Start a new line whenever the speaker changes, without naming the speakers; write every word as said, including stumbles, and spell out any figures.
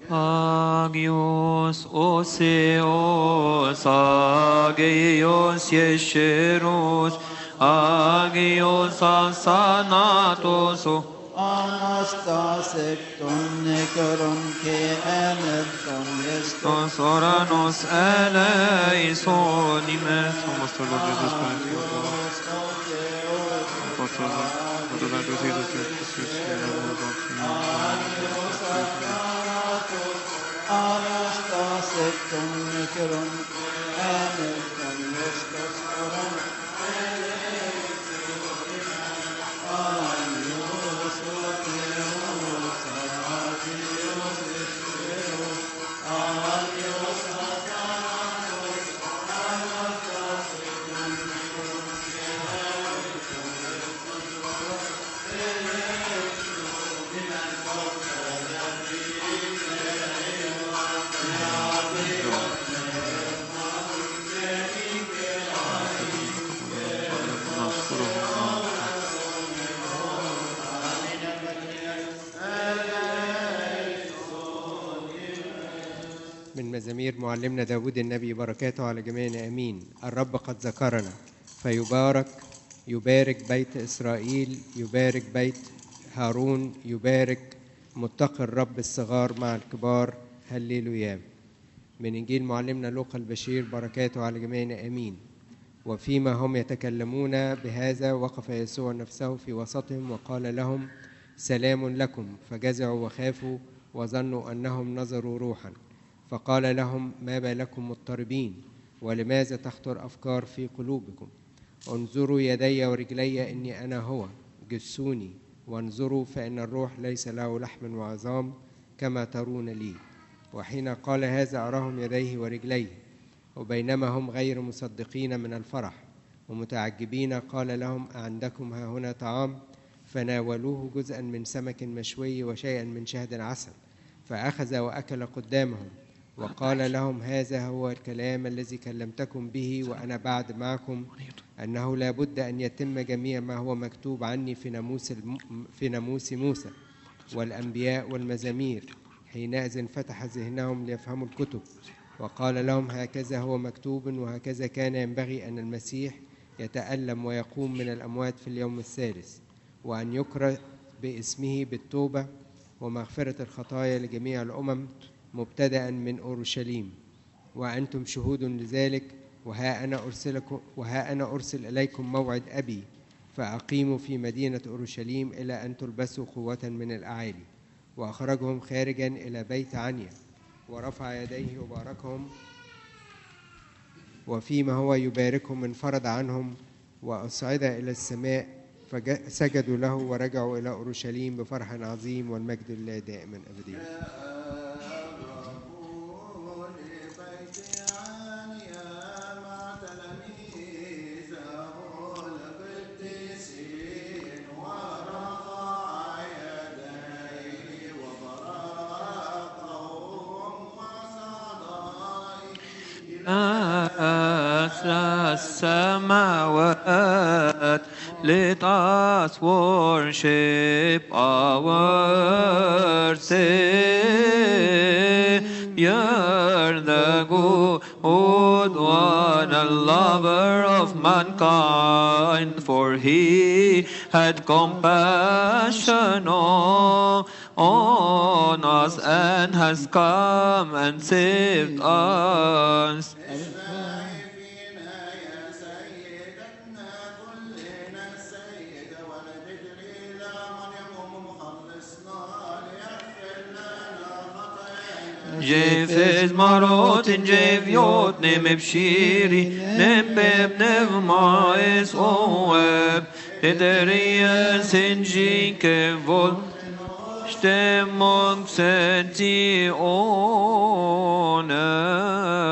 Agios Oseos, Agios Yesheros, Agios Asanatos,
Anastasik ton nikaron ke enet ton listos.
Oranos eleison, imes, almost our Lord Jesus Christ, your God. Apostle, what the Lord Jesus Christ,
Anastasik ton nikaron enet ton listos.
من مزامير معلمنا داود النبي، بركاته على جميعنا امين. الرب قد ذكرنا فيبارك، يبارك بيت اسرائيل، يبارك بيت هارون، يبارك متقي الرب الصغار مع الكبار. هللويا. من انجيل معلمنا لوقا البشير، بركاته على جميعنا امين. وفيما هم يتكلمون بهذا وقف يسوع نفسه في وسطهم وقال لهم سلام لكم، فجزعوا وخافوا وظنوا انهم نظروا روحا. فقال لهم ما بالكم مضطربين، ولماذا تخطر أفكار في قلوبكم؟ انظروا يدي ورجلي إني أنا هو، جسوني وانظروا فإن الروح ليس له لحم وعظام كما ترون لي. وحين قال هذا أراهم يديه ورجليه. وبينما هم غير مصدقين من الفرح ومتعجبين قال لهم أعندكم ها هنا طعام؟ فناولوه جزءا من سمك مشوي وشيئا من شهد عسل، فأخذ وأكل قدامهم. وقال لهم هذا هو الكلام الذي كلمتكم به وأنا بعد معكم، أنه لا بد أن يتم جميع ما هو مكتوب عني في ناموس الم... في ناموس موسى والأنبياء والمزامير. حينئذ فتح ذهنهم ليفهموا الكتب. وقال لهم هكذا هو مكتوب وهكذا كان ينبغي أن المسيح يتألم ويقوم من الأموات في اليوم الثالث، وأن يكرز باسمه بالتوبة ومغفرة الخطايا لجميع الأمم مبتدأ من أورشليم. وأنتم شهود لذلك. وها أنا أرسلكم وها أنا أرسل إليكم موعد أبي، فأقيموا في مدينة أورشليم إلى أن تلبسوا قوة من الأعالي. وأخرجهم خارجا إلى بيت عنيا ورفع يديه وباركهم. وفيما هو يباركهم انفرد عنهم وأصعد إلى السماء، فسجدوا له ورجعوا إلى أورشليم بفرح عظيم، والمجد لله دائما أبديا.
السماوات, let us worship our Savior, the good one and lover of mankind, for he had compassion on, on us and has come and saved us. Jefes marotin jeviot nem ebshiri nem pep nem mais oeb ederia senjike vol stemong senti ona.